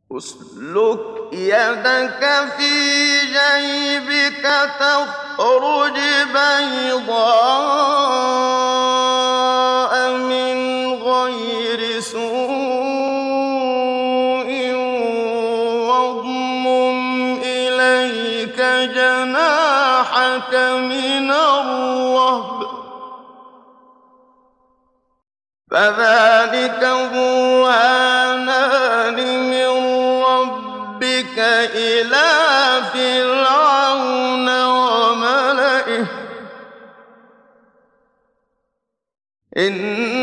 اسلك يدك في جيبك تخرج بيضاء من غير سوء واضمم إليك جناحك من الرهب فذلك برهانان من ربك إلى فرعون وملئه